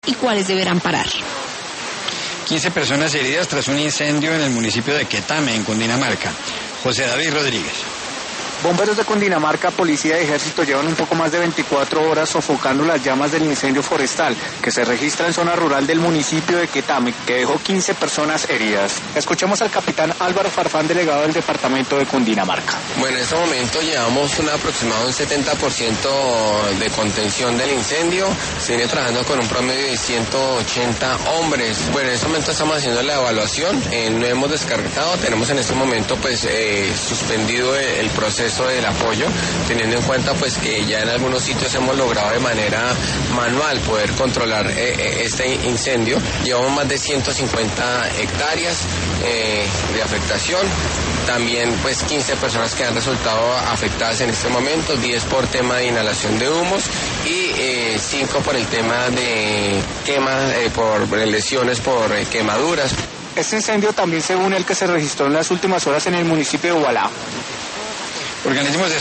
y cuáles deberán parar. 15 personas heridas tras un incendio en el municipio de Quetame, en Cundinamarca. José David Rodríguez. Bomberos de Cundinamarca, policía y ejército llevan un poco más de 24 horas sofocando las llamas del incendio forestal que se registra en zona rural del municipio de Quetame, que dejó 15 personas heridas. Escuchemos al capitán Álvaro Farfán, delegado del departamento de Cundinamarca. Bueno, en este momento llevamos un aproximado un 70% de contención del incendio. Se viene trabajando con un promedio de 180 hombres. Bueno, en este momento estamos haciendo la evaluación. No hemos descartado, tenemos en este momento pues suspendido el proceso del apoyo, teniendo en cuenta pues que ya en algunos sitios hemos logrado de manera manual poder controlar este incendio. Llevamos más de 150 hectáreas de afectación, también pues 15 personas que han resultado afectadas en este momento, 10 por tema de inhalación de humos y 5 por el tema de quema, por lesiones por quemaduras. Este incendio también se une al que se registró en las últimas horas en el municipio de Ubalá. Organismos